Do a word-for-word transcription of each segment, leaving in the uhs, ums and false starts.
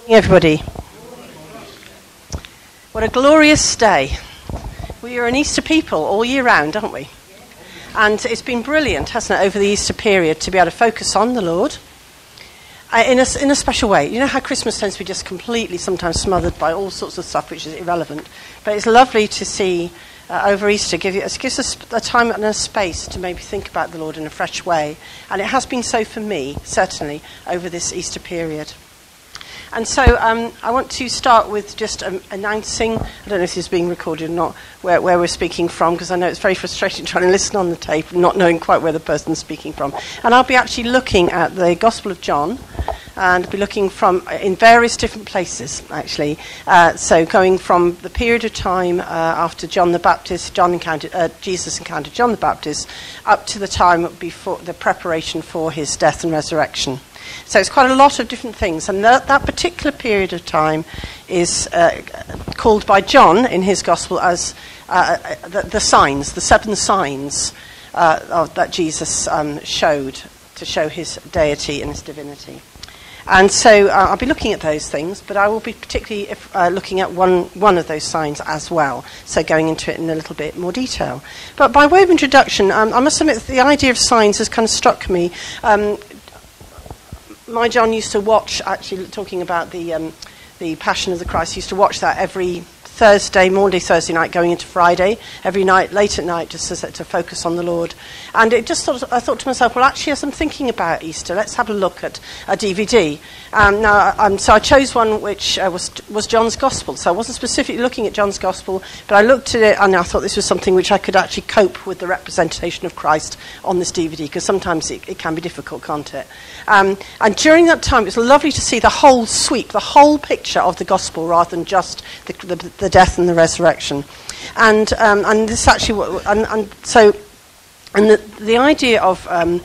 Everybody. What a glorious day. We are an Easter people all year round, aren't we? And it's been brilliant, hasn't it, over the Easter period to be able to focus on the Lord uh, in, a, in a special way. You know how Christmas tends to be just completely sometimes smothered by all sorts of stuff which is irrelevant. But it's lovely to see uh, over Easter, give you, it gives us a time and a space to maybe think about the Lord in a fresh way. And it has been so for me, certainly, over this Easter period. And so um, I want to start with just um, announcing, I don't know if this is being recorded or not, where, where we're speaking from, because I know it's very frustrating trying to listen on the tape and not knowing quite where the person's speaking from. And I'll be actually looking at the Gospel of John, and be looking from in various different places, actually. Uh, so going from the period of time uh, after John the Baptist, John encountered, uh, Jesus encountered John the Baptist, up to the time before the preparation for his death and resurrection. So it's quite a lot of different things, and that, that particular period of time is uh, called by John in his Gospel as uh, the, the signs, the seven signs uh, of, that Jesus um, showed to show his deity and his divinity. And so uh, I'll be looking at those things, but I will be particularly if, uh, looking at one, one of those signs as well, so going into it in a little bit more detail. But by way of introduction, um, I must admit that the idea of signs has kind of struck me. Um, My John used to watch, actually talking about the um, the Passion of the Christ, used to watch that every Thursday, Monday, Thursday night, going into Friday, every night, late at night, just to, to focus on the Lord. And it just sort of, I thought to myself, well, actually, as I'm thinking about Easter, let's have a look at a D V D. Um, now, um, so I chose one which uh, was was John's Gospel. So I wasn't specifically looking at John's Gospel, but I looked at it and I thought this was something which I could actually cope with the representation of Christ on this D V D, because sometimes it, it can be difficult, can't it? Um, and during that time, it was lovely to see the whole sweep, the whole picture of the Gospel, rather than just the, the, the death and the resurrection. And um, and this actually, and, and so, and the the idea of um,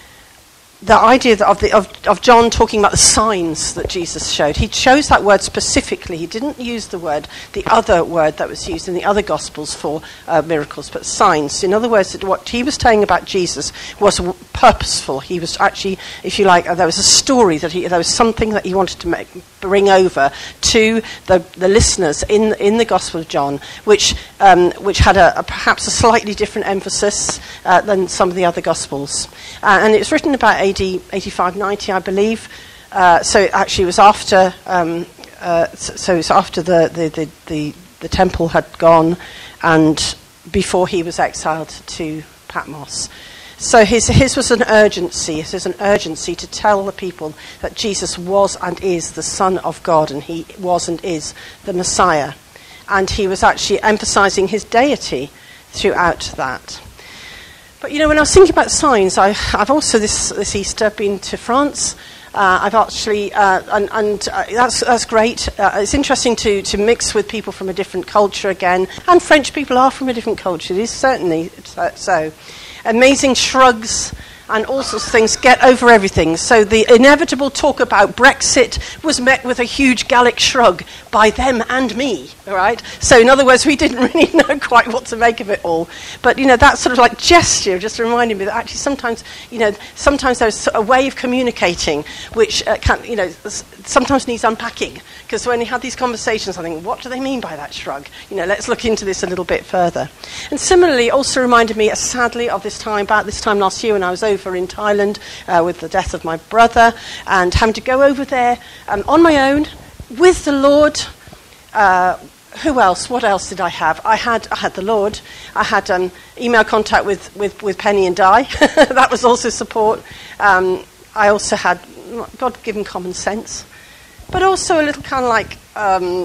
the idea of the of, of John talking about the signs that Jesus showed. He chose that word specifically. He didn't use the word, the other word that was used in the other Gospels for uh, miracles, but signs. In other words, that what he was saying about Jesus was w- purposeful. He was actually, if you like, uh, there was a story that he, there was something that he wanted to make, bring over to the, the listeners in in the Gospel of John, which um, which had a, a perhaps a slightly different emphasis uh, than some of the other Gospels. Uh, and it was written about A D eighty-five ninety, I believe. Uh, so it actually was after, um, uh, so it's after the, the, the, the, the temple had gone and before he was exiled to Patmos. So his his was an urgency. It is an urgency to tell the people that Jesus was and is the Son of God, and he was and is the Messiah. And he was actually emphasizing his deity throughout that. But, you know, when I was thinking about signs, I, I've also this, this Easter been to France. Uh, I've actually, uh, and, and uh, that's that's great. Uh, it's interesting to, to mix with people from a different culture again. And French people are from a different culture. It is certainly so. Amazing shrugs and all sorts of things, get over everything. So the inevitable talk about Brexit was met with a huge Gallic shrug by them and me, all right? So in other words, we didn't really know quite what to make of it all. But, you know, that sort of like gesture just reminded me that actually sometimes, you know, sometimes there's a way of communicating which uh, can, you know, sometimes needs unpacking. Because when you have these conversations, I think, what do they mean by that shrug? You know, let's look into this a little bit further. And similarly, also reminded me, uh, sadly, of this time, about this time last year when I was over in Thailand uh, with the death of my brother, and having to go over there um, on my own with the Lord. Uh, who else? What else did I have? I had I had the Lord. I had um, email contact with, with, with Penny and Di. That was also support. Um, I also had God-given common sense, but also a little kind of like, um,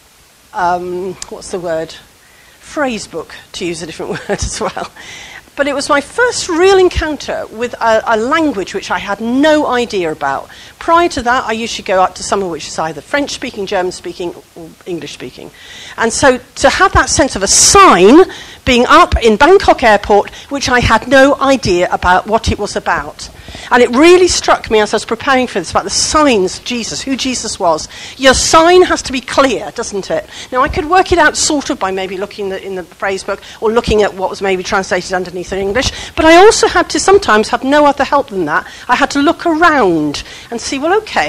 um, what's the word? Phrase book, to use a different word as well. But it was my first real encounter with a, a language which I had no idea about. Prior to that, I usually go out to somewhere which is either French-speaking, German-speaking, or English-speaking. And so to have that sense of a sign being up in Bangkok airport, which I had no idea about what it was about. And it really struck me as I was preparing for this about the signs of Jesus, who Jesus was. Your sign has to be clear, doesn't it? Now, I could work it out sort of by maybe looking the, in the phrase book or looking at what was maybe translated underneath in English, but I also had to sometimes have no other help than that. I had to look around and see, well, okay,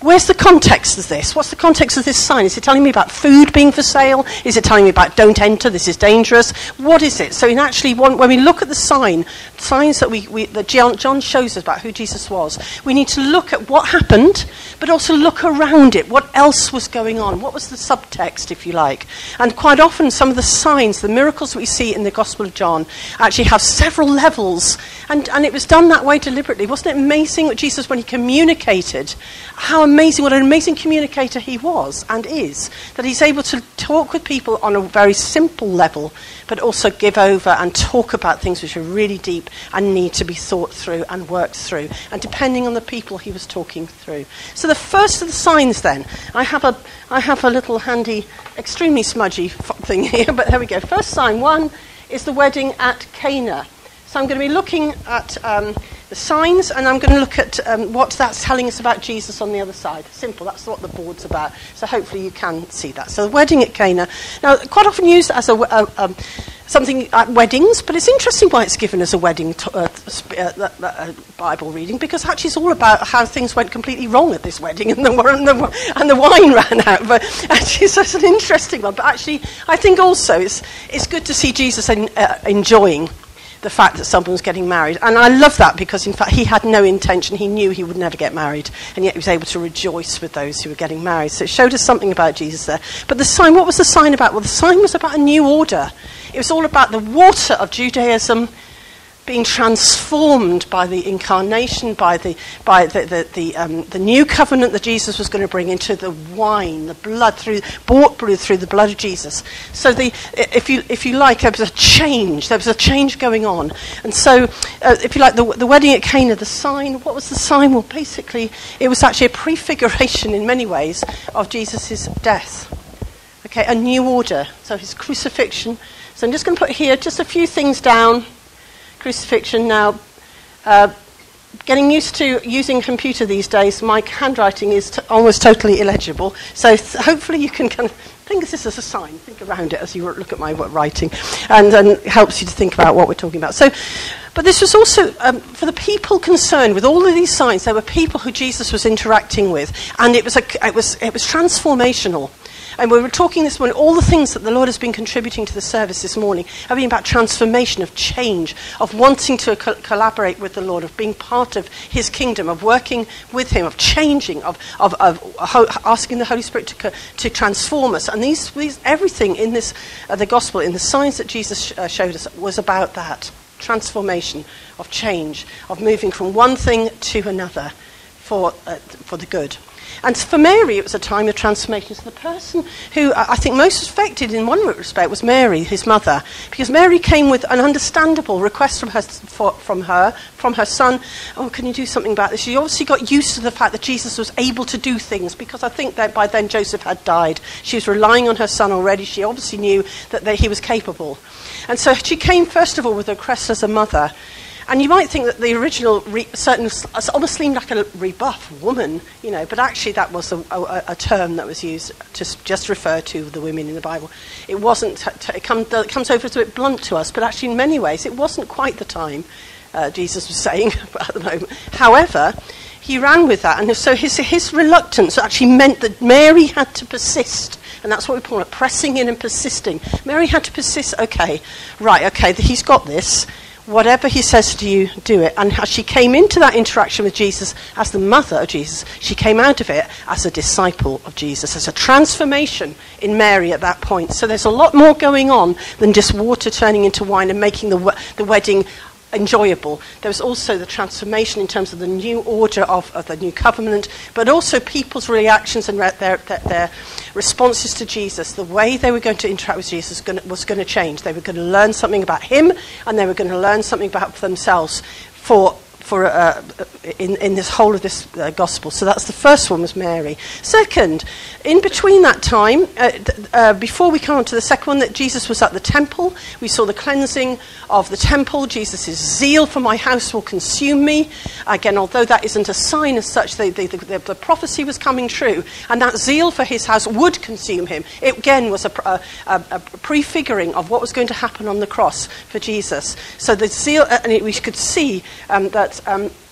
where's the context of this? What's the context of this sign? Is it telling me about food being for sale? Is it telling me about don't enter, this is dangerous? What is it? So in actually, when we look at the sign, signs that we, we that John, John shows us about who Jesus was, we need to look at what happened, but also look around it. What else was going on? What was the subtext, if you like? And quite often, some of the signs, the miracles that we see in the Gospel of John, actually have several levels. And, and it was done that way deliberately. Wasn't it amazing what Jesus, when he communicated, how amazing, what an amazing communicator he was and is, that he's able to talk with people on a very simple level, but also give over and talk about things which are really deep and need to be thought through and worked through, and depending on the people he was talking through. So the first of the signs then, I have a, I have a little handy, extremely smudgy thing here, but there we go. First sign one is the wedding at Cana. So I'm going to be looking at um, the signs, and I'm going to look at um, what that's telling us about Jesus on the other side. Simple, that's what the board's about. So hopefully you can see that. So the wedding at Cana. Now, quite often used as a, a, um, something at weddings, but it's interesting why it's given as a wedding t- uh, uh, uh, Bible reading, because actually it's all about how things went completely wrong at this wedding, and the, and the, and the wine ran out. But actually, so it's an interesting one. But actually, I think also it's, it's good to see Jesus in, uh, enjoying the fact that someone was getting married. And I love that, because in fact he had no intention, he knew he would never get married, and yet he was able to rejoice with those who were getting married. So it showed us something about Jesus there. But the sign, what was the sign about? Well, the sign was about a new order. It was all about the water of Judaism being transformed by the incarnation, by the by the the the, um, the new covenant that Jesus was going to bring into the wine, the blood through bought through through the blood of Jesus. So the if you if you like, there was a change. There was a change going on, and so uh, if you like, the the wedding at Cana, the sign. What was the sign? Well, basically, it was actually a prefiguration in many ways of Jesus' death. Okay, a new order. So his crucifixion. So I'm just going to put here just a few things down. Crucifixion. Now, uh, getting used to using a computer these days, my handwriting is t- almost totally illegible. So th- hopefully you can kind of think of this as a sign. Think around it as you look at my writing, and then it helps you to think about what we're talking about. So, but this was also, um, for the people concerned with all of these signs, there were people who Jesus was interacting with, and it was a, it was it was transformational. And we were talking this morning, all the things that the Lord has been contributing to the service this morning have been about transformation, of change, of wanting to co- collaborate with the Lord, of being part of his kingdom, of working with him, of changing, of, of, of ho- asking the Holy Spirit to, co- to transform us. And these, these everything in this, uh, the gospel, in the signs that Jesus sh- uh, showed us, was about that. Transformation, of change, of moving from one thing to another for uh, for the good. And for Mary, it was a time of transformation. So the person who I think most affected in one respect was Mary, his mother, because Mary came with an understandable request from her, for, from her, from her son. Oh, can you do something about this? She obviously got used to the fact that Jesus was able to do things, because I think that by then Joseph had died. She was relying on her son already. She obviously knew that they, he was capable. And so she came, first of all, with a request as a mother. And you might think that the original re- certain almost seemed like a rebuff, woman, you know, but actually that was a, a, a term that was used to just refer to the women in the Bible. It wasn't, t- t- it, come, it comes over as a bit blunt to us, but actually in many ways it wasn't quite the time uh, Jesus was saying at the moment. However, he ran with that, and so his, his reluctance actually meant that Mary had to persist. And that's what we call it, pressing in and persisting. Mary had to persist, okay, right, okay, he's got this. Whatever he says to you, do it. And as she came into that interaction with Jesus as the mother of Jesus, she came out of it as a disciple of Jesus. There's a transformation in Mary at that point. So there's a lot more going on than just water turning into wine and making the the wedding enjoyable. There was also the transformation in terms of the new order of, of the new covenant, but also people's reactions and re- their, their, their responses to Jesus. The way they were going to interact with Jesus was going to, was going to change. They were going to learn something about him, and they were going to learn something about themselves for for uh, in, in this whole of this uh, gospel. So that's the first one, was Mary. Second, in between that time, uh, uh, before we come on to the second one, that Jesus was at the temple. We saw the cleansing of the temple. Jesus' zeal for my house will consume me. Again, although that isn't a sign as such, the, the, the, the prophecy was coming true, and that zeal for his house would consume him. It again was a, a, a, a prefiguring of what was going to happen on the cross for Jesus. So the zeal, and it, we could see um, that Um,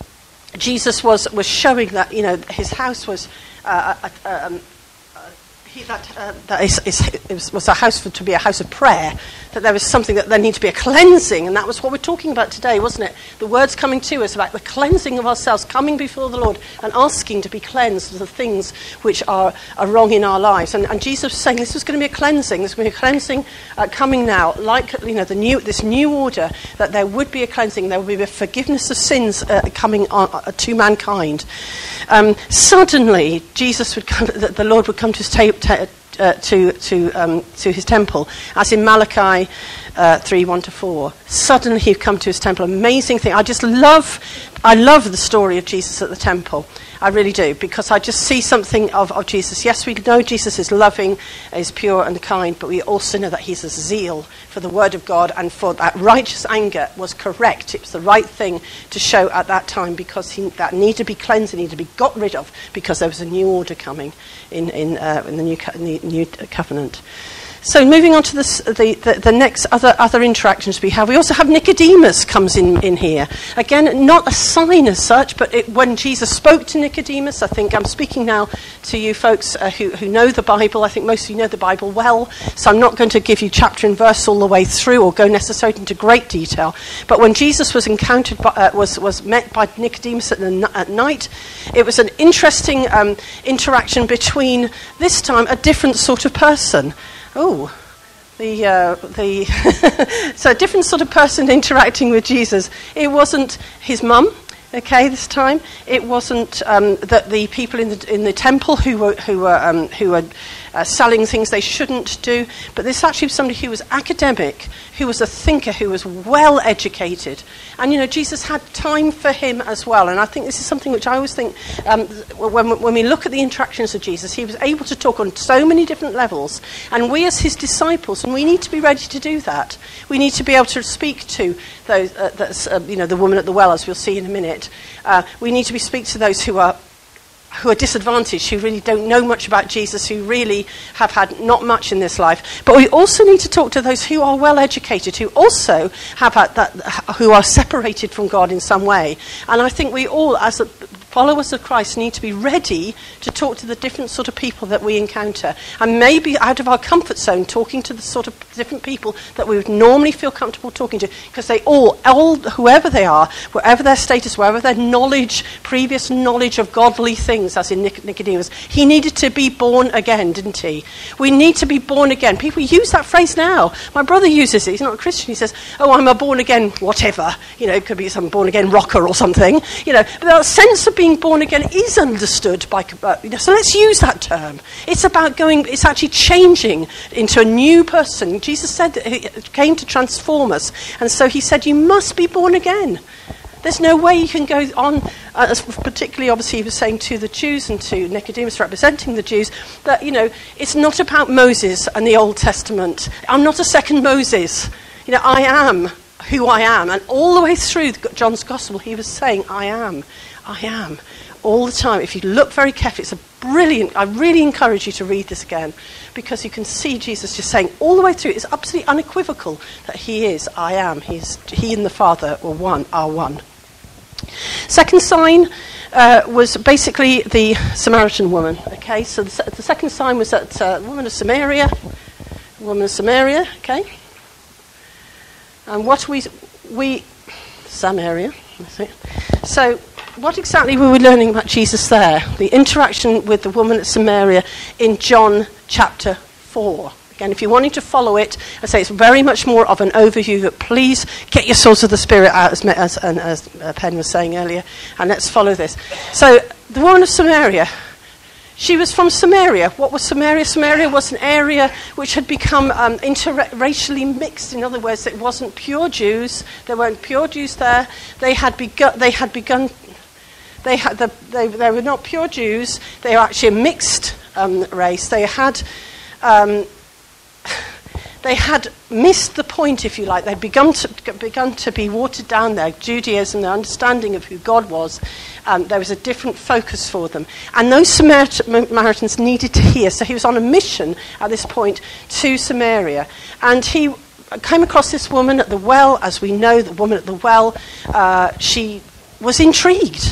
Jesus was, was showing that, you know, his house was uh, uh, um, He, that uh, that is, is, is, was a house for, to be a house of prayer, that there was something that there needed to be a cleansing, and that was what we're talking about today, wasn't it? The words coming to us about the cleansing of ourselves, coming before the Lord and asking to be cleansed of the things which are, are wrong in our lives. And, and Jesus was saying this was going to be a cleansing. There's going to be a cleansing uh, coming now, like, you know, the new this new order, that there would be a cleansing, there would be a forgiveness of sins uh, coming on, uh, to mankind. Um, suddenly, Jesus would come, the, the Lord would come to his table. T- uh, to to um, to his temple, as in Malachi uh, three one to four. Suddenly he'd come to his temple. Amazing thing. I just love, I love the story of Jesus at the temple. I really do, because I just see something of, of Jesus. Yes, we know Jesus is loving, is pure and kind, but we also know that he's a zeal for the word of God, and for that righteous anger was correct. It was the right thing to show at that time, because he, that needed to be cleansed, needed to be got rid of, because there was a new order coming in in, uh, in the new co- new, new covenant. So moving on to this, the, the, the next other other interactions we have, we also have Nicodemus comes in, in here. Again, not a sign as such, but it, when Jesus spoke to Nicodemus, I think I'm speaking now to you folks uh, who, who know the Bible. I think most of you know the Bible well, so I'm not going to give you chapter and verse all the way through or go necessarily into great detail. But when Jesus was encountered, by, uh, was, was met by Nicodemus at, the, at night, it was an interesting um, interaction between, this time, a different sort of person. Oh, the uh, the so a different sort of person interacting with Jesus. It wasn't his mum, okay, this time. It wasn't um, the, the people in the in the temple who were who were um, who were uh, selling things they shouldn't do. But this actually was somebody who was academic, who was a thinker, who was well educated, and you know Jesus had time for him as well. And I think this is something which I always think um, when when we look at the interactions of Jesus, he was able to talk on so many different levels, and we as his disciples, and we need to be ready to do that. We need to be able to speak to those, uh, that's, uh, you know, the woman at the well, as we'll see in a minute. Uh, we need to be speak to those who are who are disadvantaged, who really don't know much about Jesus, who really have had not much in this life. But we also need to talk to those who are well educated, who also have had that, who are separated from God in some way. And I think we all, as a, followers of Christ, need to be ready to talk to the different sort of people that we encounter. And maybe out of our comfort zone, talking to the sort of different people that we would normally feel comfortable talking to, because they all, all, whoever they are, wherever their status, wherever their knowledge, previous knowledge of godly things, as in Nicodemus, he needed to be born again, didn't he? We need to be born again. People use that phrase now. My brother uses it. He's not a Christian. He says, oh, I'm a born again whatever. You know, it could be some born again rocker or something. You know, but that sense of being born again is understood by, uh, you know, so let's use that term. It's about going, it's actually changing into a new person. Jesus said that he came to transform us, and so he said you must be born again. There's no way you can go on, uh, as particularly obviously he was saying to the Jews and to Nicodemus representing the Jews, that, you know, it's not about Moses and the Old Testament. I'm not a second Moses. You know, I am who I am. And all the way through John's Gospel, he was saying, I am, I am, all the time. If you look very carefully, it's a brilliant, I really encourage you to read this again, because you can see Jesus just saying all the way through, it's absolutely unequivocal that he is, I am. He's, he and the Father were one, are one. Second sign uh, was basically the Samaritan woman. Okay, so the, the second sign was that uh, woman of Samaria, woman of Samaria. Okay, and what we we Samaria. So, what exactly were we learning about Jesus there? The interaction with the woman at Samaria in John chapter four. Again, if you're wanting to follow it, I say it's very much more of an overview, but please get your source of the Spirit out, as, as, as Penn was saying earlier, and let's follow this. So, the woman of Samaria, she was from Samaria. What was Samaria? Samaria was an area which had become um, interracially mixed. In other words, it wasn't pure Jews. There weren't pure Jews there. They had begun. They had begun. They had the. They, they were not pure Jews. They were actually a mixed um, race. They had. Um, They had missed the point, if you like. They'd begun to, begun to be watered down their Judaism, their understanding of who God was. Um, there was a different focus for them. And those Samaritans needed to hear. So he was on a mission at this point to Samaria. And he came across this woman at the well. As we know, the woman at the well, uh, she was intrigued.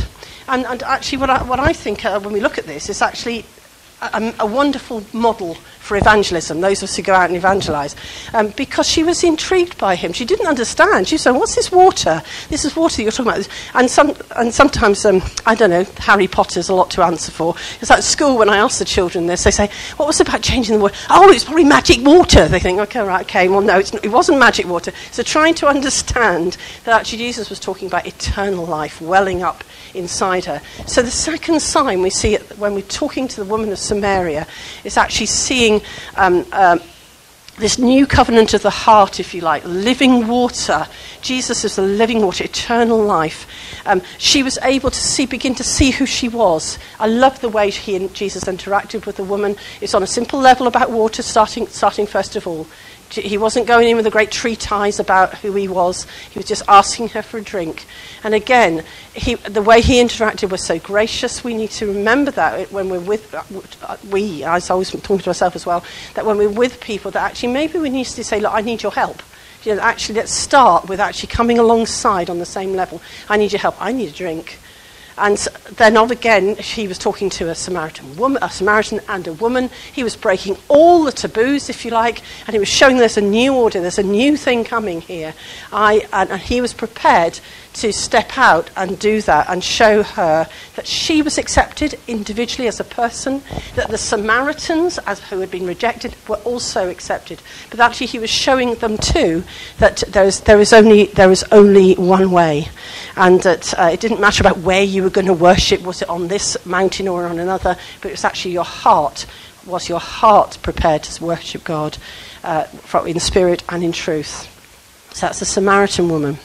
And, and actually what I, what I think uh, when we look at this is actually a, a wonderful model for evangelism, those of us who go out and evangelize, um, because she was intrigued by him. She didn't understand. She said, what's this water? This is water you're talking about. And some, and sometimes, um, I don't know, Harry Potter's a lot to answer for. It's like at school when I ask the children this, they say, what was it about changing the water? Oh, it's probably magic water. They think, okay, right, okay, well, no, it's not, it wasn't magic water. So trying to understand that actually Jesus was talking about eternal life welling up inside her. So the second sign we see it when we're talking to the woman of Samaria is actually seeing um, um, this new covenant of the heart, if you like, living water. Jesus is the living water, eternal life. Um, she was able to see, begin to see who she was. I love the way he and Jesus interacted with the woman. It's on a simple level about water, starting, starting first of all. He wasn't going in with a great treatise about who he was. He was just asking her for a drink. And again, he, the way he interacted was so gracious. We need to remember that when we're with, uh, we, I was always talking to myself as well, that when we're with people, that actually maybe we need to say, look, I need your help. You know, actually, let's start with actually coming alongside on the same level. I need your help. I need a drink. And then, of again, he was talking to a Samaritan woman, a Samaritan and a woman. He was breaking all the taboos, if you like, and he was showing there's a new order, there's a new thing coming here. I and, and he was prepared to step out and do that and show her that she was accepted individually as a person, that the Samaritans, as who had been rejected, were also accepted. But actually, he was showing them too that there is there is only there is only one way, and that uh, it didn't matter about where you were going to worship. Was it on this mountain or on another? But it was actually your heart. Was your heart prepared to worship God uh, in spirit and in truth? So that's the Samaritan woman.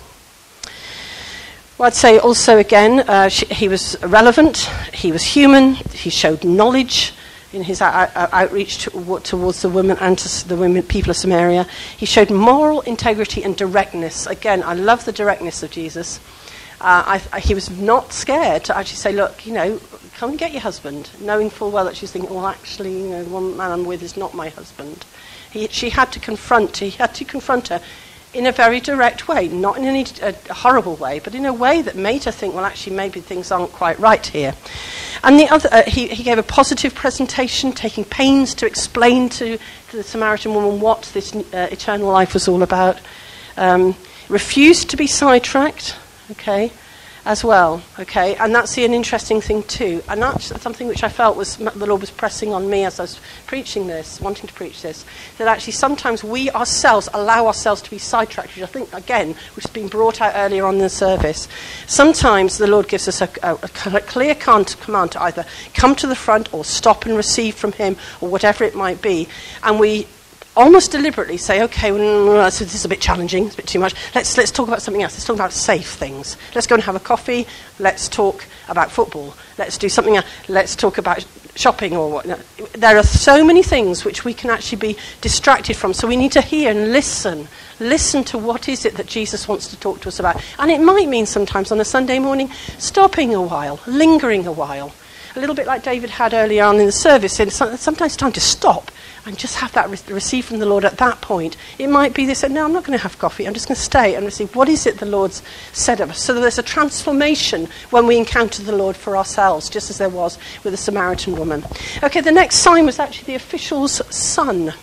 Well, I'd say also again, uh, she, he was relevant, he was human, he showed knowledge in his out, out, outreach to, towards the women and to the women, people of Samaria. He showed moral integrity and directness. Again, I love the directness of Jesus. Uh, I, I, he was not scared to actually say, look, you know, come and get your husband, knowing full well that she's thinking, well, actually, you know, the one man I'm with is not my husband. He, she had to confront, he had to confront her in a very direct way, not in any a horrible way, but in a way that made her think, well, actually, maybe things aren't quite right here. And the other, uh, he, he gave a positive presentation, taking pains to explain to, to the Samaritan woman what this uh, eternal life was all about. Um, refused to be sidetracked, okay, as well, okay, and that's an interesting thing too, and that's something which I felt was the Lord was pressing on me as I was preaching this, wanting to preach this, that actually sometimes we ourselves allow ourselves to be sidetracked, which I think, again, which has been brought out earlier on in the service. Sometimes the Lord gives us a, a, a clear command to either come to the front or stop and receive from him, or whatever it might be, and we almost deliberately say, okay, well, this is a bit challenging, it's a bit too much. Let's let's talk about something else. Let's talk about safe things. Let's go and have a coffee. Let's talk about football. Let's do something else. Let's talk about shopping or what. There are so many things which we can actually be distracted from. So we need to hear and listen. Listen to what is it that Jesus wants to talk to us about. And it might mean sometimes on a Sunday morning, stopping a while, lingering a while. A little bit like David had early on in the service. And sometimes it's time to stop and just have that re- receive from the Lord at that point. It might be they said, no, I'm not going to have coffee. I'm just going to stay and receive. What is it the Lord's said of us? So there's a transformation when we encounter the Lord for ourselves, just as there was with the Samaritan woman. Okay, the next sign was actually the official's son.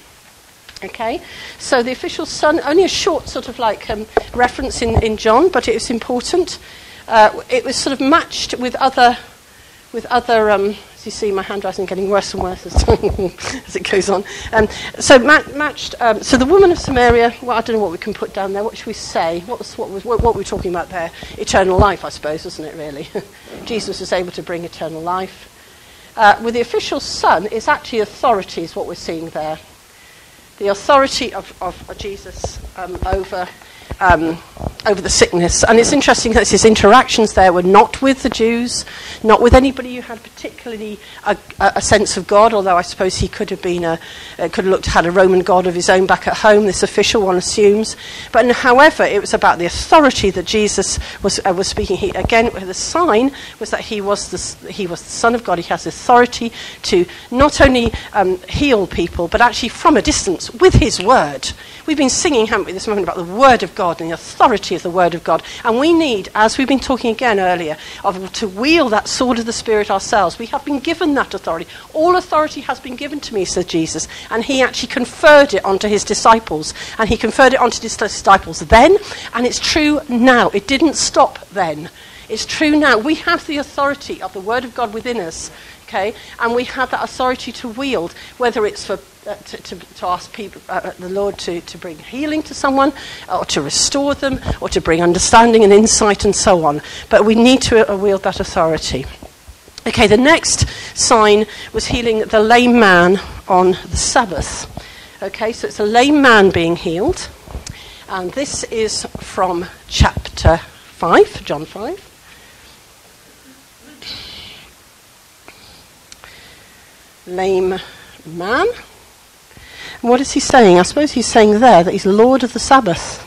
Okay, so the official's son, only a short sort of like um, reference in, in John, but it was important. Uh, it was sort of matched with other, with other. Um, As you see, my handwriting getting worse and worse as, as it goes on. Um, so ma- matched. Um, so the woman of Samaria. Well, I don't know what we can put down there. What should we say? What was what was what, what were we talking about there? Eternal life, I suppose, wasn't it? Really, Jesus was able to bring eternal life. Uh, with the official son, it's actually authority is what we're seeing there. The authority of, of, of Jesus um, over. Um, over the sickness. And it's interesting that his interactions there were not with the Jews, not with anybody who had particularly a, a sense of God, although I suppose he could have been a, uh, could have looked had a Roman god of his own back at home, this official one assumes. But however, it was about the authority that Jesus was uh, was speaking. He, again, the sign was that he was the, he was the Son of God. He has authority to not only um, heal people, but actually from a distance with his word. We've been singing, haven't we, this moment about the word of God and the authority authority of the Word of God. And we need, as we've been talking again earlier, of, to wield that sword of the Spirit ourselves. We have been given that authority. All authority has been given to me, said Jesus. And he actually conferred it onto his disciples. And he conferred it onto his disciples then, and it's true now. It didn't stop then. It's true now. We have the authority of the Word of God within us, okay? And we have that authority to wield, whether it's for uh, to, to, to ask people, uh, the Lord to, to bring healing to someone, or to restore them, or to bring understanding and insight and so on. But we need to uh, wield that authority. Okay, the next sign was healing the lame man on the Sabbath. Okay, so it's a lame man being healed. And this is from chapter five, John five. Lame man. And what is he saying? I suppose he's saying there that he's Lord of the Sabbath.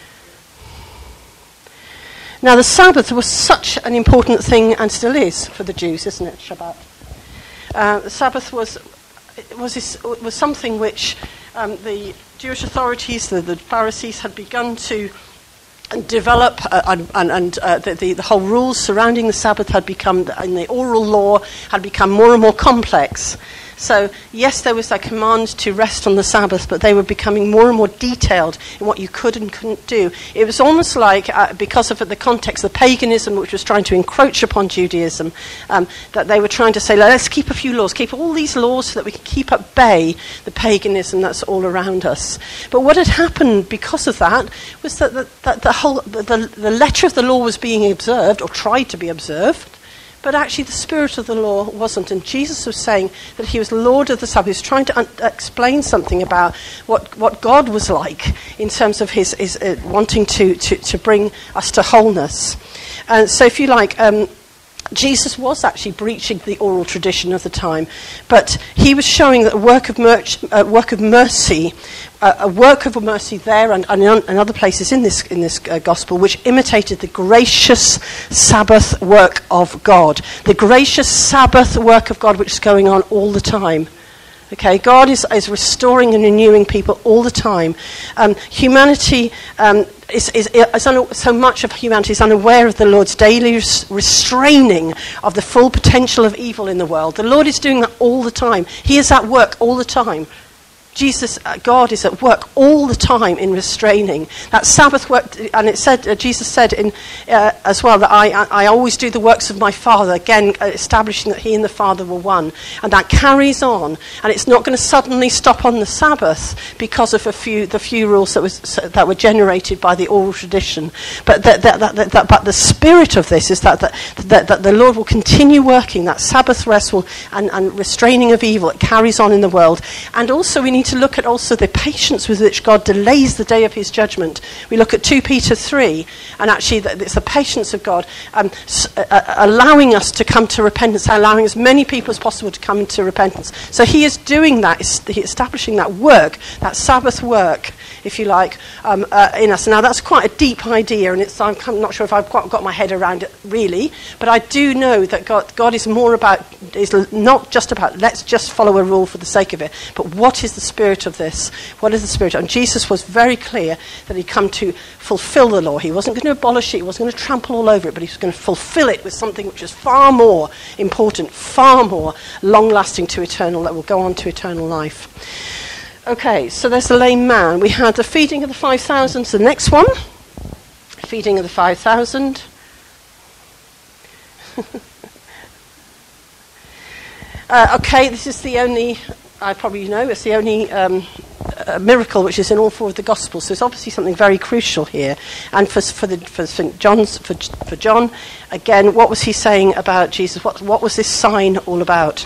Now the Sabbath was such an important thing, and still is, for the Jews, isn't it? Shabbat. Uh, the Sabbath was was this, was something which um, the Jewish authorities, the, the Pharisees, had begun to develop, uh, and, and, and uh, the, the, the whole rules surrounding the Sabbath had become, in the oral law, had become more and more complex. So, yes, there was a command to rest on the Sabbath, but they were becoming more and more detailed in what you could and couldn't do. It was almost like, uh, because of the context, the paganism which was trying to encroach upon Judaism, um, that they were trying to say, let's keep a few laws, keep all these laws so that we can keep at bay the paganism that's all around us. But what had happened because of that was that the, that the whole the, the letter of the law was being observed, or tried to be observed, but actually the spirit of the law wasn't. And Jesus was saying that he was Lord of the Sabbath. He was trying to un- explain something about what, what God was like in terms of his, his uh, wanting to, to, to bring us to wholeness. And so if you like, um, Jesus was actually breaching the oral tradition of the time, but he was showing that a work of, mer- uh, work of mercy, uh, a work of mercy there and, and, and other places in this in this uh, gospel, which imitated the gracious Sabbath work of God, the gracious Sabbath work of God, which is going on all the time. Okay, God is, is restoring and renewing people all the time. Um, humanity um, is, is, is un- so much of humanity is unaware of the Lord's daily res- restraining of the full potential of evil in the world. The Lord is doing that all the time. He is at work all the time. Jesus, uh, God is at work all the time in restraining. That Sabbath work, and it said, uh, Jesus said in uh, as well that I, I, I always do the works of my Father, again uh, establishing that he and the Father were one. And that carries on, and it's not going to suddenly stop on the Sabbath because of a few the few rules that was that were generated by the oral tradition. But that, that, that, that, that but the spirit of this is that that, that that the Lord will continue working that Sabbath rest will, and, and restraining of evil. It carries on in the world, and also we need to look at also the patience with which God delays the day of his judgment. We look at two Peter three, and actually it's the patience of God um, uh, allowing us to come to repentance, allowing as many people as possible to come to repentance. So he is doing that, he's establishing that work, that Sabbath work, if you like, um, uh, in us. Now that's quite a deep idea, and it's, I'm not sure if I've quite got my head around it really, but I do know that God, God is more about, is not just about let's just follow a rule for the sake of it, but what is the spirit of this? What is the spirit? And Jesus was very clear that he'd come to fulfill the law. He wasn't going to abolish it, he wasn't going to trample all over it, but he was going to fulfill it with something which is far more important, far more long-lasting to eternal, that will go on to eternal life. Okay, so there's the lame man. We had the feeding of the five thousand, the next one. Feeding of the five thousand. uh, okay, this is the only, I probably know, it's the only um, uh, miracle which is in all four of the Gospels. So it's obviously something very crucial here. And for for the for Saint John's for for John, again, what was he saying about Jesus? What what was this sign all about?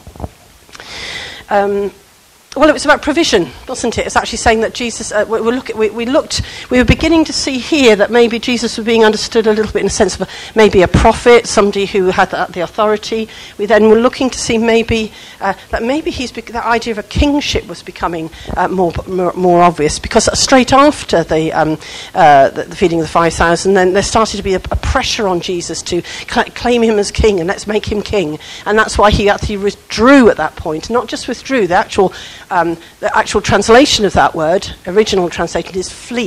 Um, Well, it was about provision, wasn't it? It's actually saying that Jesus, uh, we, we, look at, we, we looked, we were beginning to see here that maybe Jesus was being understood a little bit in the sense of a, maybe a prophet, somebody who had the, the authority. We then were looking to see maybe, uh, that maybe he's bec- the idea of a kingship was becoming uh, more, more more obvious, because straight after the, um, uh, the, the feeding of the five thousand, then there started to be a, a pressure on Jesus to cl- claim him as king, and let's make him king. And that's why he actually withdrew at that point, not just withdrew, the actual Um, the actual translation of that word, original translation, is flee. He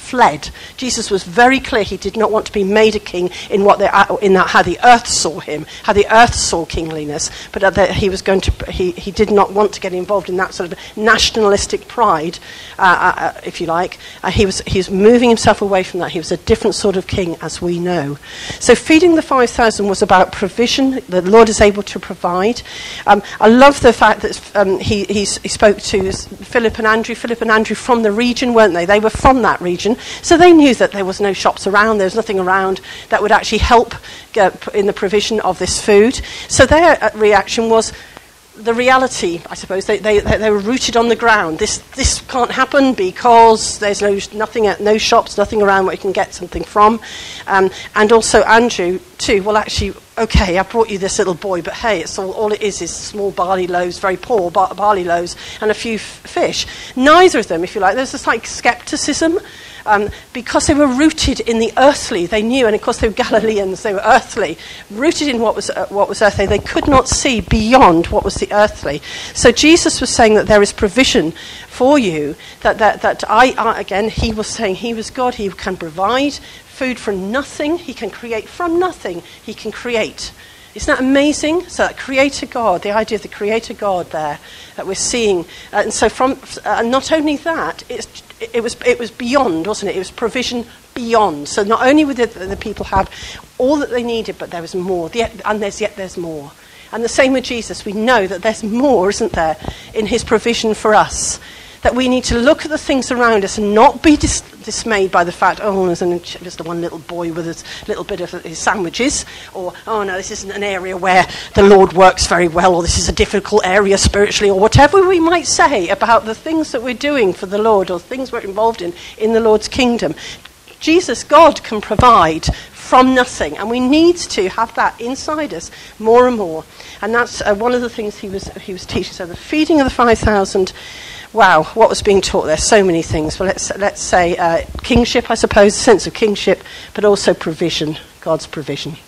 fled. Jesus was very clear he did not want to be made a king in what they, in that how the earth saw him, how the earth saw kingliness, but that he was going to he, he did not want to get involved in that sort of nationalistic pride, uh, uh, if you like. Uh, he was he was moving himself away from that. He was a different sort of king, as we know. So feeding the five thousand was about provision. The Lord is able to provide. Um, I love the fact that um, he, he he spoke to Philip and Andrew. Philip and Andrew from the region, weren't they? They were from that region, so they knew that there was no shops around. There was nothing around that would actually help get in the provision of this food. So their uh, reaction was the reality, I suppose. They, they they were rooted on the ground. This this can't happen because there's no nothing at no shops, nothing around where you can get something from. Um, and also Andrew too. Well, actually, okay, I brought you this little boy, but hey, it's all all it is is small barley loaves, very poor bar- barley loaves, and a few f- fish. Neither of them, if you like, there's this like skepticism. Um, because they were rooted in the earthly, they knew, and of course they were Galileans, they were earthly, rooted in what was uh, what was earthly. They could not see beyond what was the earthly. So Jesus was saying that there is provision for you. That that that I, I again, he was saying he was God. He can provide food from nothing. He can create from nothing. He can create. Isn't that amazing? So that Creator God, the idea of the Creator God there that we're seeing, uh, and so from, uh, not only that, it's, it was it was beyond, wasn't it? It was provision beyond. So not only would the, the people have all that they needed, but there was more, the, and there's yet there's more. And the same with Jesus. We know that there's more, isn't there, in his provision for us. That we need to look at the things around us and not be dis- dismayed by the fact, oh, there's an, just one little boy with a little bit of his sandwiches, or, oh no, this isn't an area where the Lord works very well, or this is a difficult area spiritually, or whatever we might say about the things that we're doing for the Lord, or things we're involved in, in the Lord's kingdom. Jesus, God, can provide from nothing, and we need to have that inside us more and more. And that's uh, one of the things he was he was teaching. So the feeding of the five thousand. Wow, what was being taught there? So many things. Well, let's let's say uh, kingship, I suppose, a sense of kingship, but also provision, God's provision.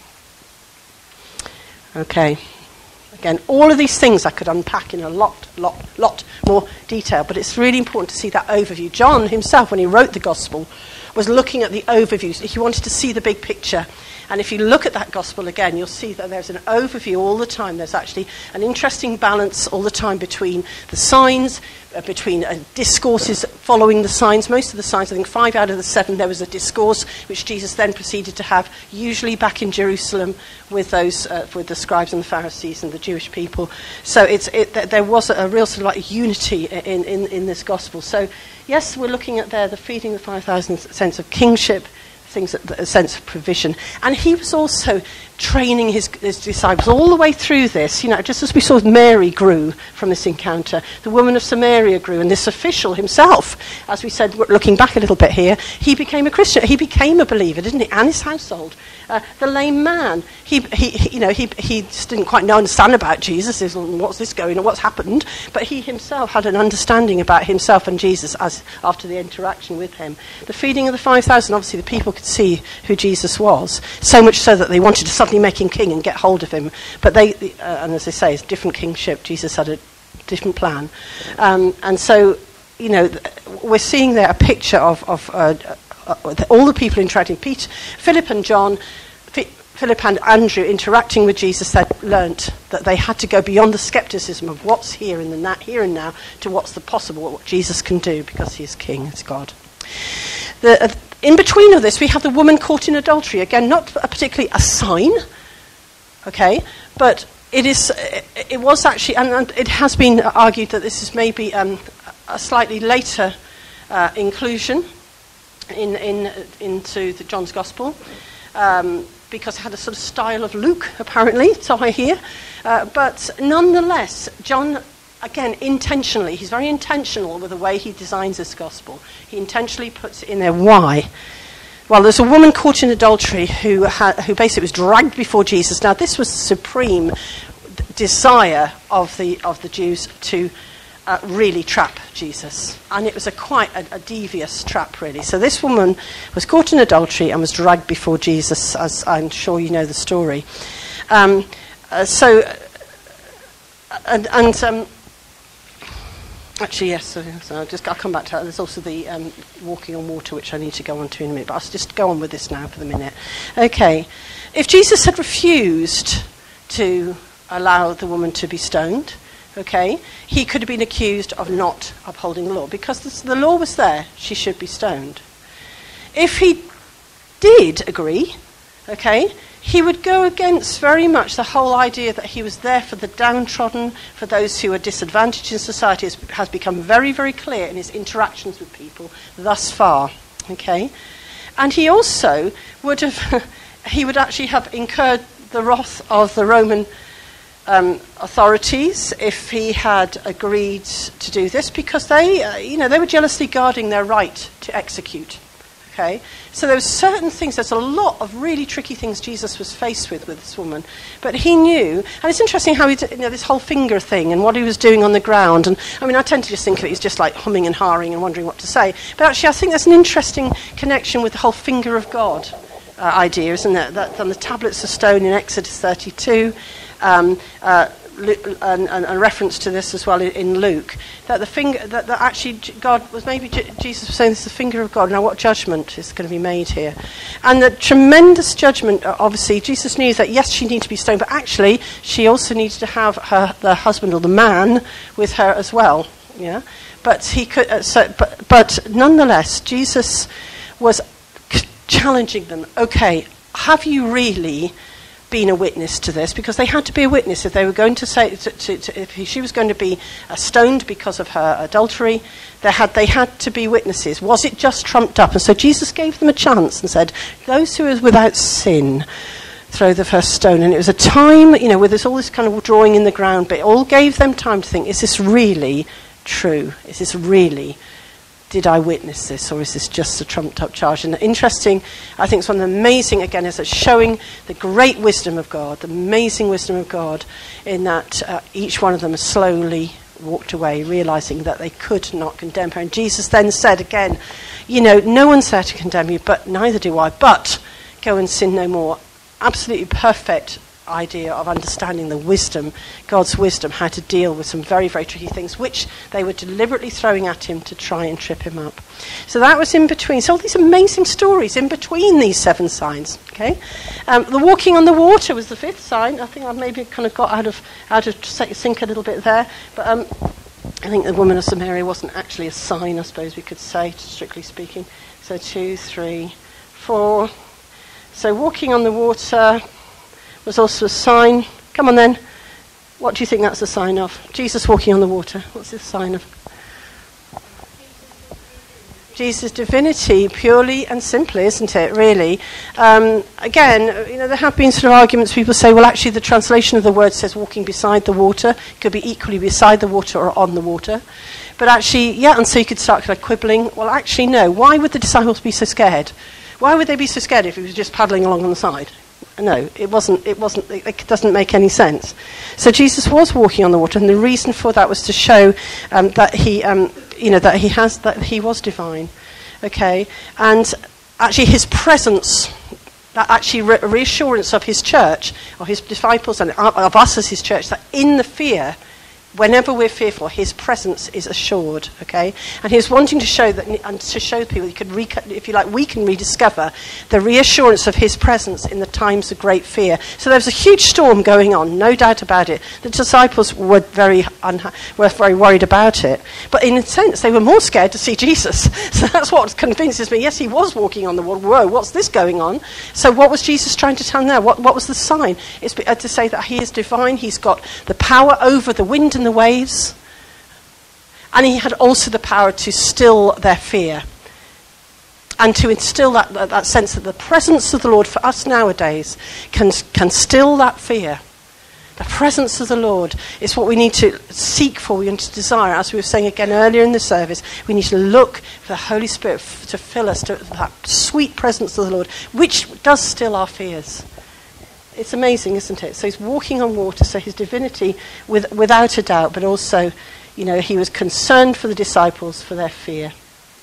Okay. Again, all of these things I could unpack in a lot, lot, lot more detail, but it's really important to see that overview. John himself, when he wrote the gospel, was looking at the overview. He wanted to see the big picture. And if you look at that gospel again, you'll see that there's an overview all the time. There's actually an interesting balance all the time between the signs, uh, between uh, discourses following the signs. Most of the signs, I think five out of the seven, there was a discourse which Jesus then proceeded to have, usually back in Jerusalem with those, uh, with the scribes and the Pharisees and the Jewish people. So it's it, th- there was a, a real sort of like unity in, in, in this gospel. So yes, we're looking at there the feeding the five thousand sense of kingship, things, a sense of provision. And he was also training his, his disciples all the way through this, you know, just as we saw Mary grew from this encounter, the woman of Samaria grew, and this official himself, as we said, looking back a little bit here, he became a Christian, he became a believer, didn't he, and his household. Uh, the lame man, he, he, he, you know, he, he just didn't quite know, understand about Jesus, He's, what's this going on, what's happened, but he himself had an understanding about himself and Jesus as after the interaction with him. The feeding of the five thousand, obviously the people could see who Jesus was, so much so that they wanted to suddenly make him king and get hold of him. But they, uh, and as they say, it's different kingship. Jesus had a different plan. Um, and so, you know, we're seeing there a picture of, of uh, uh, all the people interacting. Peter, Philip and John, F- Philip and Andrew interacting with Jesus, they learnt that they had to go beyond the skepticism of what's here in the na- here and now to what's the possible, what Jesus can do because he is king, it's God. The, uh, in between of this, we have the woman caught in adultery. Again, not a particularly a sign, okay, but it is. It, it was actually, and, and it has been argued that this is maybe um, a slightly later uh, inclusion in, in into the John's Gospel, um, because it had a sort of style of Luke, apparently, so I hear. Uh, but nonetheless, John, again, intentionally, he's very intentional with the way he designs this gospel. He intentionally puts in there why. Well, there's a woman caught in adultery who ha- who basically was dragged before Jesus. Now, this was the supreme d- desire of the of the Jews to uh, really trap Jesus, and it was a quite a, a devious trap, really. So this woman was caught in adultery and was dragged before Jesus, as I'm sure you know the story. Um, uh, so, uh, and. and um, Actually, yes, so, so I'll, just, I'll come back to that. There's also the um, walking on water, which I need to go on to in a minute, but I'll just go on with this now for the minute. Okay, if Jesus had refused to allow the woman to be stoned, okay, he could have been accused of not upholding the law, because the, the law was there, she should be stoned. If he did agree, okay, he would go against very much the whole idea that he was there for the downtrodden, for those who are disadvantaged in society, has, has become very, very clear in his interactions with people thus far, okay? And he also would have, he would actually have incurred the wrath of the Roman um, authorities if he had agreed to do this, because they, uh, you know, they were jealously guarding their right to execute. Okay, so there were certain things, there's a lot of really tricky things Jesus was faced with with this woman, but he knew, and it's interesting how he did, you know, this whole finger thing and what he was doing on the ground, and I mean, I tend to just think of it as just like humming and hawing and wondering what to say, but actually I think there's an interesting connection with the whole finger of God uh, idea, isn't there? That on the tablets of stone in Exodus thirty-two, um, uh, And, and, and reference to this as well in, in Luke, that the finger, that, that actually God was maybe J- Jesus was saying this is the finger of God. Now, what judgment is going to be made here? And the tremendous judgment. Obviously, Jesus knew that yes, she needed to be stoned, but actually, she also needed to have her the husband or the man with her as well. Yeah, but he could. Uh, so, but, but nonetheless, Jesus was c- challenging them. Okay, have you really been a witness to this? Because they had to be a witness if they were going to say to, to, to, if she was going to be uh, stoned because of her adultery. They had they had to be witnesses. Was it just trumped up? And so Jesus gave them a chance and said, "Those who are without sin, throw the first stone." And it was a time, you know, with this all this kind of drawing in the ground, but it all gave them time to think: is this really true? Is this really? Did I witness this, or is this just a trumped-up charge? And interesting, I think it's one of the amazing, again, is that showing the great wisdom of God, the amazing wisdom of God, in that uh, each one of them slowly walked away, realizing that they could not condemn her. And Jesus then said again, you know, no one's there to condemn you, but neither do I, but go and sin no more. Absolutely perfect idea of understanding the wisdom, God's wisdom, how to deal with some very, very tricky things, which they were deliberately throwing at him to try and trip him up. So that was in between. So all these amazing stories in between these seven signs. Okay, um, the walking on the water was the fifth sign. I think I maybe kind of got out of out of sync a little bit there, but um, I think the woman of Samaria wasn't actually a sign, I suppose we could say, strictly speaking. So two, three, four. So walking on the water was also a sign. Come on then. What do you think that's a sign of? Jesus walking on the water. What's this sign of? Jesus' divinity, purely and simply, isn't it, really? Um, again, you know, there have been sort of arguments. People say, well, actually, the translation of the word says walking beside the water. It could be equally beside the water or on the water. But actually, yeah, and so you could start kind of quibbling. Well, actually, no. Why would the disciples be so scared? Why would they be so scared if he was just paddling along on the side? No, it wasn't. It wasn't. It doesn't make any sense. So Jesus was walking on the water, and the reason for that was to show um, that he, um, you know, that he has that he was divine. Okay, and actually his presence, that actually re- reassurance of his church, of his disciples, and of us as his church, that in the fear, whenever we're fearful, his presence is assured, okay? And he was wanting to show that, and to show people, you could, re- if you like, we can rediscover the reassurance of his presence in the times of great fear. So there was a huge storm going on, no doubt about it. The disciples were very unha- were very worried about it, but in a sense, they were more scared to see Jesus. So that's what convinces me. Yes, he was walking on the water. Whoa, what's this going on? So what was Jesus trying to tell them there? What, what was the sign? It's to say that he is divine. He's got the power over the wind and the waves, and he had also the power to still their fear and to instill that, that, that sense that the presence of the Lord for us nowadays can, can still that fear. The presence of the Lord is what we need to seek for, we need to desire. As we were saying again earlier in the service, we need to look for the Holy Spirit f- to fill us, to that sweet presence of the Lord, which does still our fears. It's amazing, isn't it? So he's walking on water, so his divinity, with, without a doubt, but also, you know, he was concerned for the disciples, for their fear.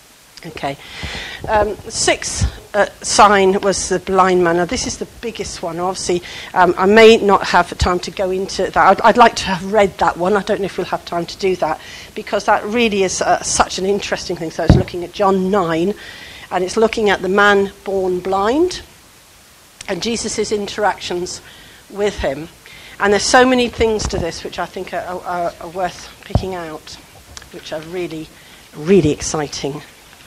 Okay. Um, sixth uh, sign was the blind man. Now, this is the biggest one. Obviously, um, I may not have time to go into that. I'd, I'd like to have read that one. I don't know if we'll have time to do that, because that really is uh, such an interesting thing. So it's looking at John nine, and it's looking at the man born blind and Jesus' interactions with him. And there's so many things to this which I think are, are, are worth picking out, which are really, really exciting.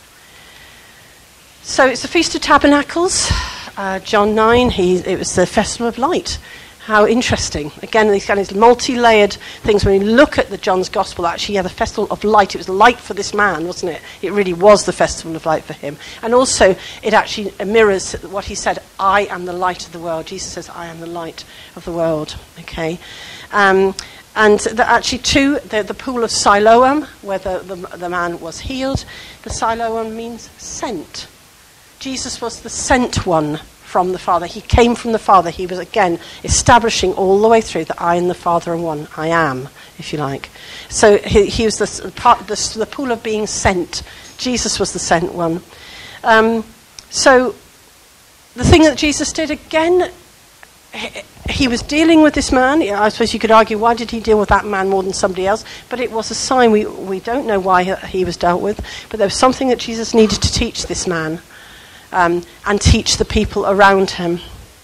So it's the Feast of Tabernacles, uh, John nine, he, it was the Festival of Light. How interesting. Again, these kind of multi-layered things. When you look at the John's Gospel, actually, yeah, the Festival of Light, it was light for this man, wasn't it? It really was the Festival of Light for him. And also, it actually mirrors what he said, I am the light of the world. Jesus says, I am the light of the world, okay? Um, and the, actually, too, the, the pool of Siloam, where the, the, the man was healed, the Siloam means sent. Jesus was the sent one from the Father. He came from the Father. He was, again, establishing all the way through that I and the Father are one. I am, if you like. So he, he was the, part, the, the pool of being sent. Jesus was the sent one. Um, so the thing that Jesus did, again, he, he was dealing with this man. I suppose you could argue, why did he deal with that man more than somebody else? But it was a sign. We, we don't know why he was dealt with, but there was something that Jesus needed to teach this man. Um, and teach the people around him.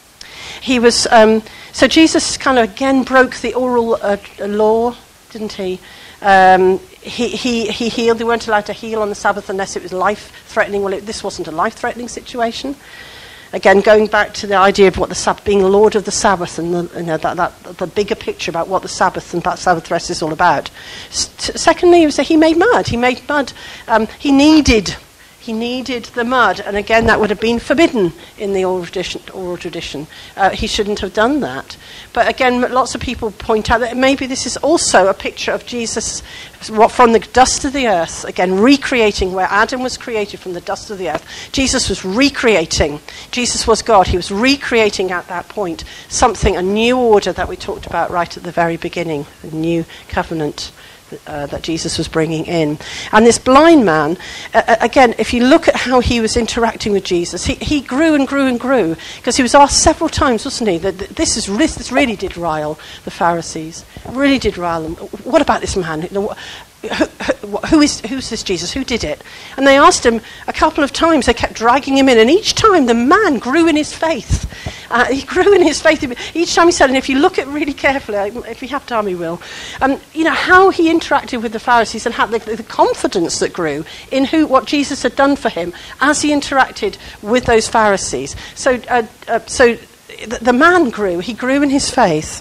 He was um, so Jesus kind of again broke the oral uh, law, didn't he? Um, he he he healed. They weren't allowed to heal on the Sabbath unless it was life-threatening. Well, it, this wasn't a life-threatening situation. Again, going back to the idea of what the Sabbath, being Lord of the Sabbath, and the, you know, that, that the bigger picture about what the Sabbath and that Sabbath rest is all about. S- secondly, he was he made mud. He made mud. Um, he needed. He needed the mud, and again, that would have been forbidden in the oral tradition. Oral tradition. Uh, he shouldn't have done that. But again, lots of people point out that maybe this is also a picture of Jesus from the dust of the earth, again, recreating where Adam was created from the dust of the earth. Jesus was recreating. Jesus was God. He was recreating at that point something, a new order that we talked about right at the very beginning, a new covenant. Uh, that Jesus was bringing in. And this blind man, uh, again, if you look at how he was interacting with Jesus, he, he grew and grew and grew, because he was asked several times, wasn't he, that this is this really did rile the Pharisees, really did rile them. What about this man? You know, Who, who, who is who's this Jesus? Who did it? And they asked him a couple of times. They kept dragging him in, and each time the man grew in his faith. Uh, he grew in his faith. Each time he said, and if you look at really carefully, if you have time, we will. Um, you know how he interacted with the Pharisees and how the, the confidence that grew in who what Jesus had done for him as he interacted with those Pharisees. So, uh, uh, so the, the man grew. He grew in his faith.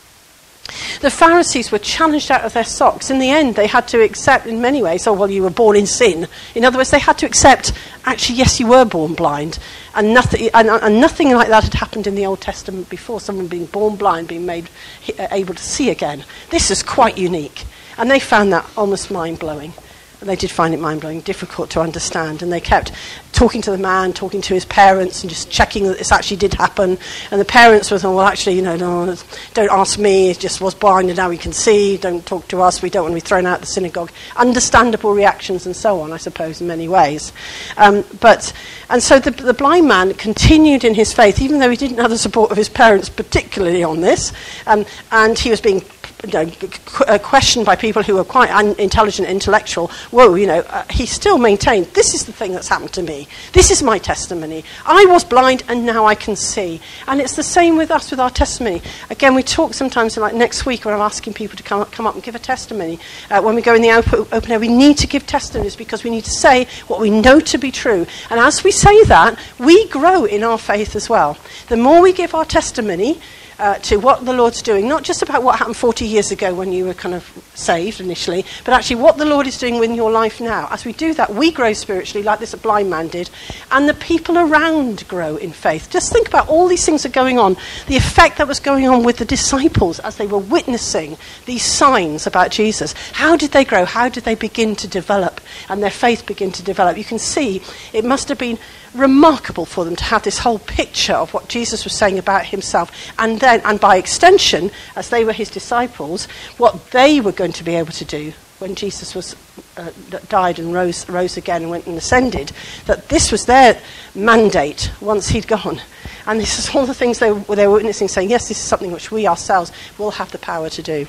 The Pharisees were challenged out of their socks. In the end, they had to accept, in many ways, oh, well, you were born in sin. In other words, they had to accept, actually, yes, you were born blind. And nothing, and, and nothing like that had happened in the Old Testament before, someone being born blind, being made able to see again. This is quite unique. And they found that almost mind-blowing. They did find it mind-blowing, difficult to understand. And they kept talking to the man, talking to his parents, and just checking that this actually did happen. And the parents were saying, well, actually, you know, no, don't ask me. It just was blind and now we can see. Don't talk to us. We don't want to be thrown out of the synagogue. Understandable reactions and so on, I suppose, in many ways. Um, but And so the, the blind man continued in his faith, even though he didn't have the support of his parents particularly on this. Um, and he was being You know, questioned by people who were quite un- intelligent, intellectual. Whoa, you know, uh, he still maintained, this is the thing that's happened to me. This is my testimony. I was blind and now I can see. And it's the same with us with our testimony. Again, we talk sometimes, like next week when I'm asking people to come up, come up and give a testimony. Uh, when we go in the open, open air, we need to give testimonies because we need to say what we know to be true. And as we say that, we grow in our faith as well. The more we give our testimony, Uh, to what the Lord's doing, not just about what happened forty years ago when you were kind of saved initially, but actually what the Lord is doing in your life now. As we do that, we grow spiritually like this blind man did, and the people around grow in faith. Just think about all these things that are going on, the effect that was going on with the disciples as they were witnessing these signs about Jesus. How did they grow? How did they begin to develop and their faith begin to develop? You can see it must have been remarkable for them to have this whole picture of what Jesus was saying about himself, and then, and by extension, as they were his disciples, what they were going to be able to do when Jesus was uh, died and rose rose again and went and ascended, that this was their mandate once he'd gone. And this is all the things they, they were witnessing, saying, yes, this is something which we ourselves will have the power to do.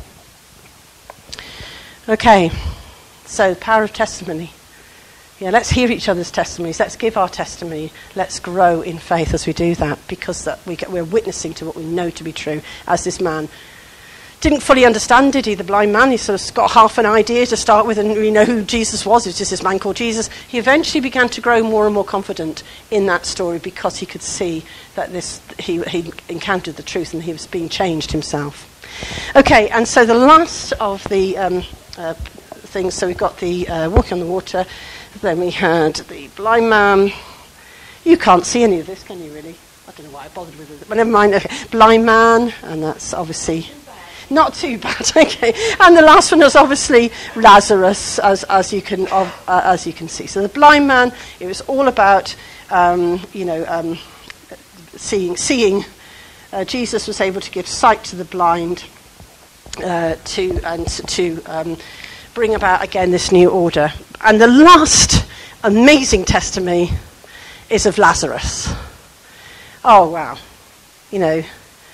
Okay, so power of testimony. Yeah, let's hear each other's testimonies. Let's give our testimony. Let's grow in faith as we do that, because that we get, we're witnessing to what we know to be true, as this man didn't fully understand, did he? The blind man, he sort of got half an idea to start with, and we know who Jesus was. It was just this man called Jesus. He eventually began to grow more and more confident in that story, because he could see that this he, he encountered the truth and he was being changed himself. Okay, and so the last of the um, uh, things, so we've got the uh, walking on the water, then we had the blind man. You can't see any of this, can you, really? I don't know why I bothered with it, but never mind. Okay. Blind man, and that's obviously... Not too bad, okay. And the last one was obviously Lazarus, as as you can uh, as you can see. So the blind man, it was all about, um, you know, um, seeing. Seeing. Uh, Jesus was able to give sight to the blind, uh, to and to um, bring about again this new order. And the last amazing testimony is of Lazarus. Oh wow, you know.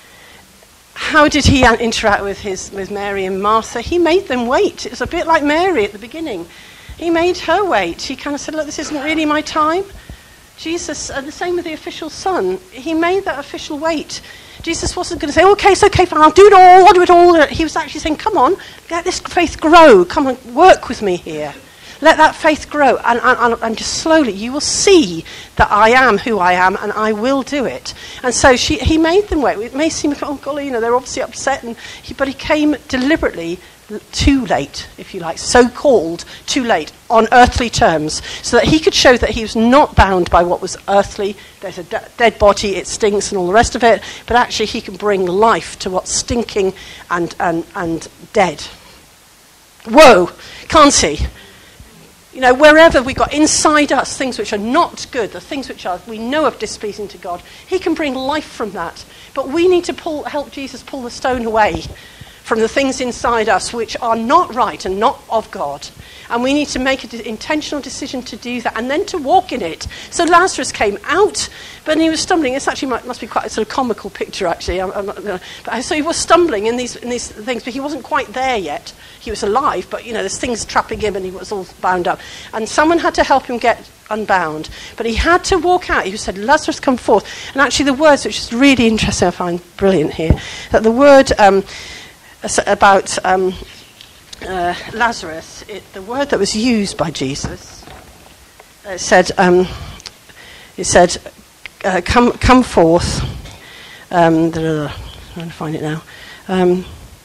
How did he interact with his with Mary and Martha? He made them wait. It was a bit like Mary at the beginning. He made her wait. He kind of said, look, this isn't really my time. Jesus, and the same with the official son. He made that official wait. Jesus wasn't going to say, okay, it's okay, fine, I'll do it all, I'll do it all. He was actually saying, come on, let this faith grow. Come and work with me here. Let that faith grow, and, and, and just slowly you will see that I am who I am, and I will do it. And so she, he made them wait. It may seem, oh golly, you know, they're obviously upset, and he, but he came deliberately too late, if you like, so-called too late, on earthly terms, so that he could show that he was not bound by what was earthly. There's a de- dead body, it stinks and all the rest of it, but actually he can bring life to what's stinking and, and, and dead. Whoa, can't he? You know, wherever we've got inside us things which are not good, the things which are we know are displeasing to God, he can bring life from that. But we need to pull, help Jesus pull the stone away from the things inside us which are not right and not of God. And we need to make an de- intentional decision to do that, and then to walk in it. So Lazarus came out, but he was stumbling. It's actually might, must be quite a sort of comical picture, actually. I'm, I'm not, uh, but so he was stumbling in these in these things, but he wasn't quite there yet. He was alive, but you know, there's things trapping him, and he was all bound up. And someone had to help him get unbound, but he had to walk out. He said, "Lazarus, come forth." And actually, the words, which is really interesting, I find brilliant here, that the word um, about. Um, Uh, Lazarus, it, the word that was used by Jesus, uh, it said, um, it said, uh, "Come, come forth." Um, I'm trying to find it now. Um,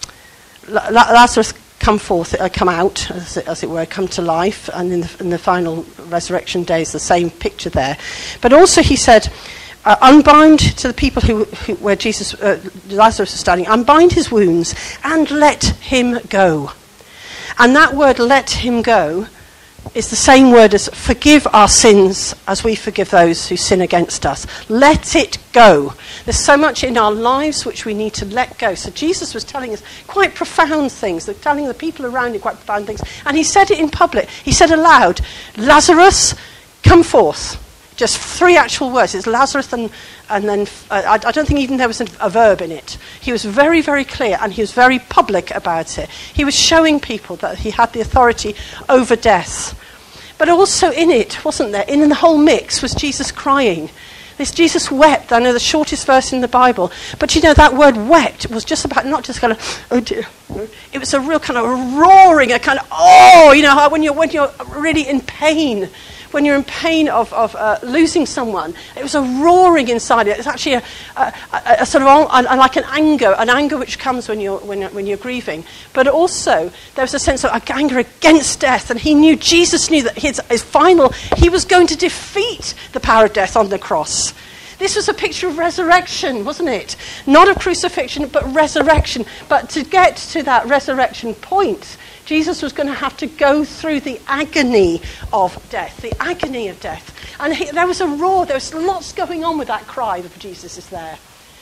La- Lazarus, come forth, uh, come out, as it, as it were, come to life, and in the, in the final resurrection days, the same picture there. But also, he said, uh, "Unbind to the people who, who where Jesus, uh, Lazarus was standing. Unbind his wounds and let him go." And that word, "let him go," is the same word as "forgive our sins as we forgive those who sin against us." Let it go. There's so much in our lives which we need to let go. So Jesus was telling us quite profound things, telling the people around him quite profound things. And he said it in public. He said aloud, "Lazarus, come forth." Just three actual words. It's Lazarus and, and then, uh, I, I don't think even there was a, a verb in it. He was very, very clear, and he was very public about it. He was showing people that he had the authority over death. But also in it, wasn't there, in the whole mix, was Jesus crying. This Jesus wept. I know the shortest verse in the Bible. But you know, that word wept was just about, not just kind of, oh dear. It was a real kind of roaring, a kind of, oh, you know, how when you're, when you're really in pain. When you're in pain of, of uh, losing someone, it was a roaring inside it. It's actually a, a, a, a sort of a, a, like an anger, an anger which comes when you're when, when you're grieving. But also there was a sense of anger against death, and he knew Jesus knew that his, his final he was going to defeat the power of death on the cross. This was a picture of resurrection, wasn't it? Not of crucifixion, but resurrection. But to get to that resurrection point, Jesus was going to have to go through the agony of death, the agony of death. And he, there was a roar, there was lots going on with that cry of Jesus is there.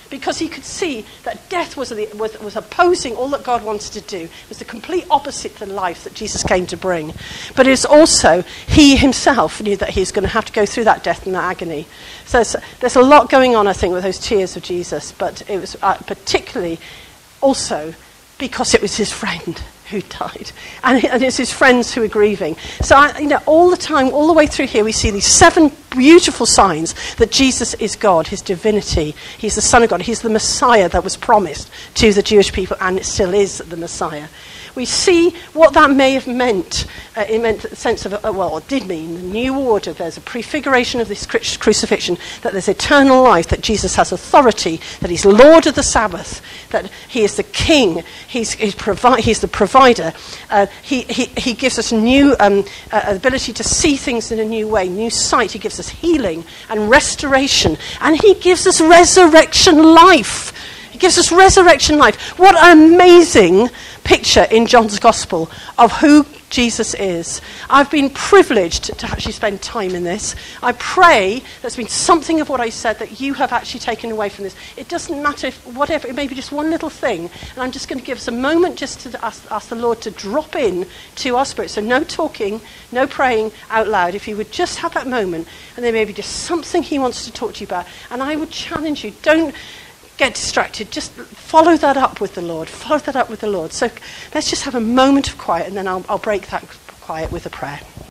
because he could see that death was, the, was, was opposing all that God wanted to do. It was the complete opposite to life that Jesus came to bring. But it's also, he himself knew that he was going to have to go through that death and that agony. So there's, there's a lot going on, I think, with those tears of Jesus, but it was uh, particularly also because it was his friend who died, and, and it's his friends who are grieving. So, I, you know, all the time, all the way through here, we see these seven beautiful signs that Jesus is God, his divinity. He's the Son of God. He's the Messiah that was promised to the Jewish people, and it still is the Messiah. We see what that may have meant. Uh, it meant the sense of, uh, well, it did mean the new order. There's a prefiguration of this cru- crucifixion, that there's eternal life, that Jesus has authority, that he's Lord of the Sabbath, that he is the King, he's, he's, provi- he's the provider. Uh, he, he, he gives us new um, uh, ability to see things in a new way, new sight. He gives us healing and restoration, and he gives us resurrection life. He gives us resurrection life. What an amazing picture in John's Gospel of who Jesus is. I've been privileged to actually spend time in this. I pray there's been something of what I said that you have actually taken away from this. It doesn't matter if whatever, it may be just one little thing, and I'm just going to give us a moment just to ask, ask the Lord to drop in to our spirit. So no talking, no praying out loud. If you would just have that moment, and there may be just something he wants to talk to you about. And I would challenge you, don't get distracted. Just follow that up with the Lord. Follow that up with the Lord. So let's just have a moment of quiet, and then I'll, I'll break that quiet with a prayer.